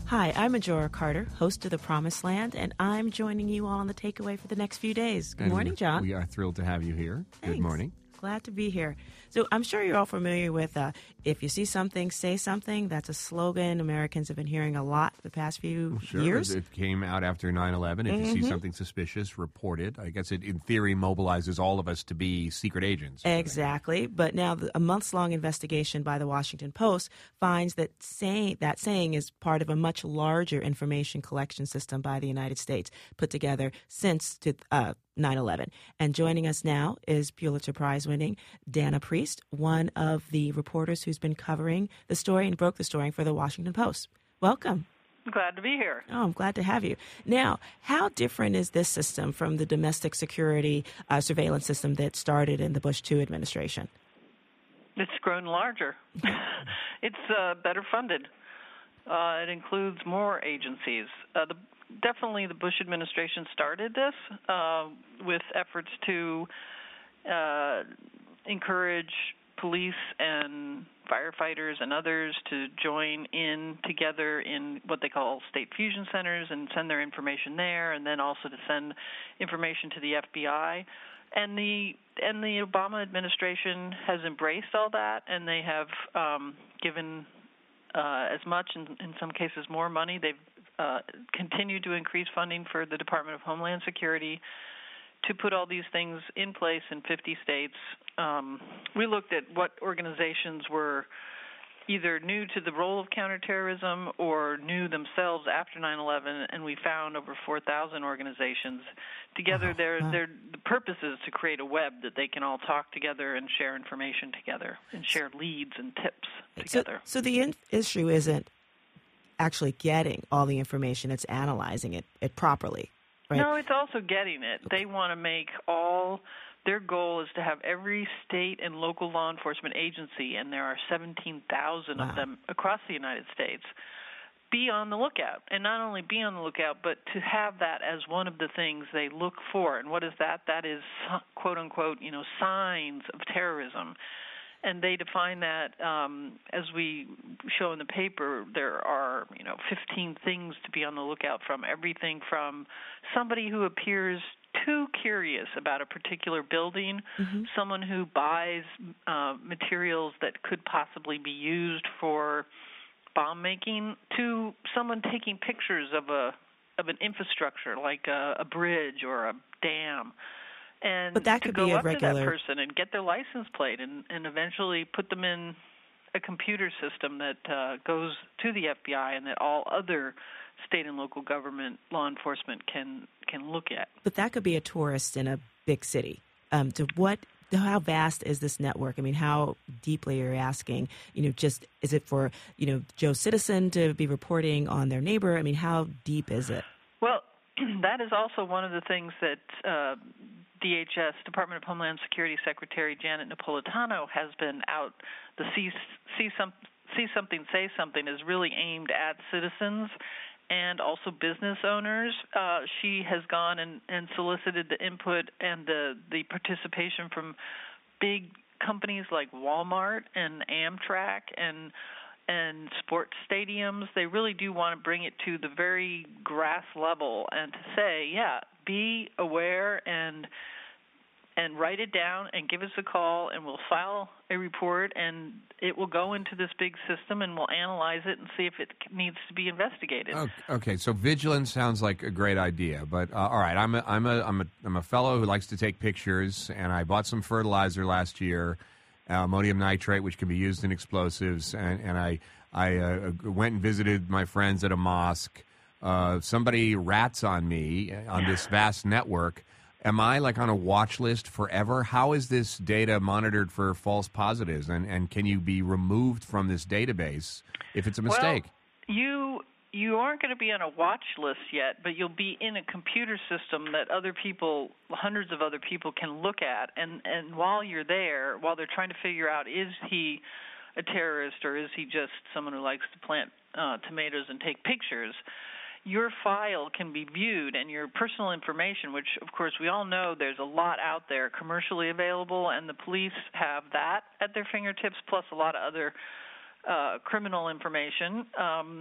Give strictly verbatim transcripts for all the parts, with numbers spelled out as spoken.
Hi, I'm Majora Carter, host of The Promised Land, and I'm joining you all on the takeaway for the next few days. Good and morning, John. We are thrilled to have you here. Thanks. Good morning. Glad to be here. So I'm sure you're all familiar with uh, if you see something, say something. That's a slogan Americans have been hearing a lot the past few Well, sure. years. It came out after nine eleven. If mm-hmm. you see something suspicious, report it. I guess it, in theory, mobilizes all of us to be secret agents. Exactly. But now the, a months-long investigation by the Washington Post finds that saying, that saying is part of a much larger information collection system by the United States put together since to, uh, nine eleven. And joining us now is Pulitzer Prize-winning Dana Priest, one of the reporters who's been covering the story and broke the story for the Washington Post. Welcome. Glad to be here. Oh, I'm glad to have you. Now, how different is this system from the domestic security uh, surveillance system that started in the Bush two administration? It's grown larger. It's uh, better funded. Uh, it includes more agencies. Uh, the Definitely the Bush administration started this uh, with efforts to uh, encourage police and firefighters and others to join in together in what they call state fusion centers and send their information there, and then also to send information to the F B I. And the and the Obama administration has embraced all that, and they have um, given uh, as much, in, in some cases more money. They've Uh, continue to increase funding for the Department of Homeland Security to put all these things in place in fifty states. Um, we looked at what organizations were either new to the role of counterterrorism or new themselves after nine eleven, and we found over four thousand organizations. Together, oh, their wow. their the purpose is to create a web that they can all talk together and share information together and share leads and tips together. So, so the in- issue isn't actually getting all the information, it's analyzing it, it properly, right? No, it's also getting it. Okay. They want to make all, their goal is to have every state and local law enforcement agency, and there are seventeen thousand wow. of them across the United States, be on the lookout. And not only be on the lookout, but to have that as one of the things they look for. And what is that? That is, quote unquote, you know, signs of terrorism. And they define that, um, as we show in the paper, there are, you know, fifteen things to be on the lookout from, everything from somebody who appears too curious about a particular building, mm-hmm. someone who buys uh, materials that could possibly be used for bomb making, to someone taking pictures of a of an infrastructure like a, a bridge or a dam. And but that to could go be a up regular to that person and get their license plate and, and eventually put them in a computer system that uh, goes to the F B I and that all other state and local government law enforcement can can look at. But that could be a tourist in a big city. Um, to what? How vast is this network? I mean, how deeply are you asking? You know, just is it for you know Joe Citizen to be reporting on their neighbor? I mean, how deep is it? Well, that is also one of the things that Uh, D H S, Department of Homeland Security Secretary Janet Napolitano has been out. The see, see, some, see something, say something is really aimed at citizens and also business owners. Uh, she has gone and, and solicited the input and the, the participation from big companies like Walmart and Amtrak and and sports stadiums. They really do want to bring it to the very grass level and to say, yeah, be aware and and write it down and give us a call, and we'll file a report, and it will go into this big system, and we'll analyze it and see if it needs to be investigated. Okay, so vigilance sounds like a great idea, but uh, all right, I'm a, I'm a I'm a I'm a fellow who likes to take pictures, and I bought some fertilizer last year, uh, ammonium nitrate, which can be used in explosives, and, and I I uh, went and visited my friends at a mosque. Uh, somebody rats on me on this vast network. Am I like on a watch list forever? How is this data monitored for false positives, and, and can you be removed from this database if it's a mistake? Well, you you aren't going to be on a watch list yet, but you'll be in a computer system that other people, hundreds of other people, can look at. And, and while you're there, while they're trying to figure out, is he a terrorist or is he just someone who likes to plant uh, tomatoes and take pictures, your file can be viewed, and your personal information, which, of course, we all know there's a lot out there commercially available, and the police have that at their fingertips, plus a lot of other uh, criminal information. Um,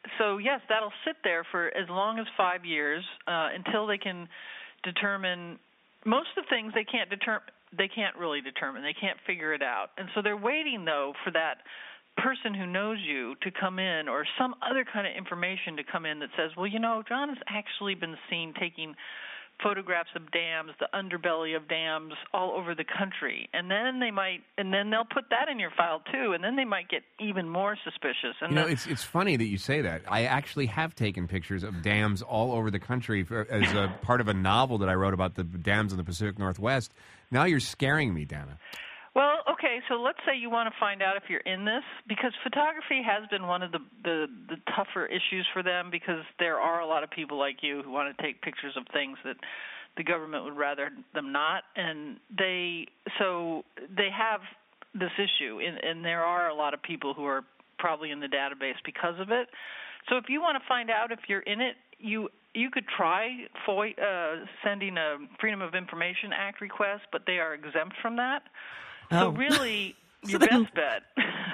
so, yes, that'll sit there for as long as five years uh, until they can determine most of the things they can't determine. They can't really determine. They can't figure it out. And so they're waiting, though, for that person who knows you to come in or some other kind of information to come in that says, well, you know, John has actually been seen taking photographs of dams, the underbelly of dams all over the country. And then they might, and then they'll put that in your file too, and then they might get even more suspicious. And you know, it's it's funny that you say that. I actually have taken pictures of dams all over the country for, as a part of a novel that I wrote about the dams in the Pacific Northwest. Now you're scaring me, Dana. Well, okay, so let's say you want to find out if you're in this, because photography has been one of the, the, the tougher issues for them, because there are a lot of people like you who want to take pictures of things that the government would rather them not, and they so they have this issue, and, and there are a lot of people who are probably in the database because of it. So if you want to find out if you're in it, you you could try for, uh, sending a Freedom of Information Act request, but they are exempt from that. Oh. So really, your best bet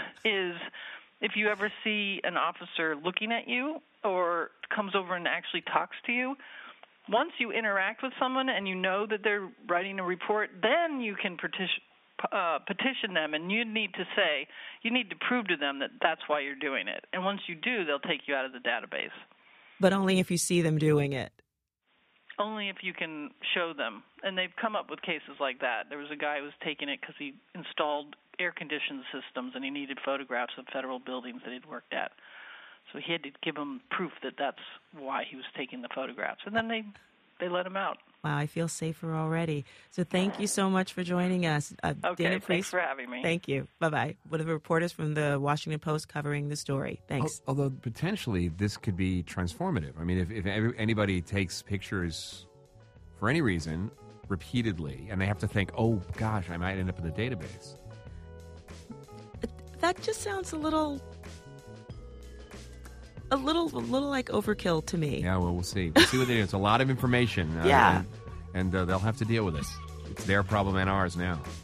is if you ever see an officer looking at you or comes over and actually talks to you, once you interact with someone and you know that they're writing a report, then you can petition, uh, petition them, and you need to say, you need to prove to them that that's why you're doing it. And once you do, they'll take you out of the database. But only if you see them doing it. Only if you can show them. And they've come up with cases like that. There was a guy who was taking it because he installed air-conditioned systems and he needed photographs of federal buildings that he'd worked at. So he had to give them proof that that's why he was taking the photographs. And then they, they let him out. Wow, I feel safer already. So thank you so much for joining us. Uh, okay, Dana thanks Priest, for having me. Thank you. Bye-bye. One of the reporters from the Washington Post covering the story. Thanks. Although potentially this could be transformative. I mean, if, if every, anybody takes pictures for any reason repeatedly, and they have to think, oh, gosh, I might end up in the database. That just sounds a little... A little, a little like overkill to me. Yeah, well, we'll see. We'll see what they do. It's a lot of information. Uh, Yeah. And, and uh, they'll have to deal with it. It's their problem and ours now.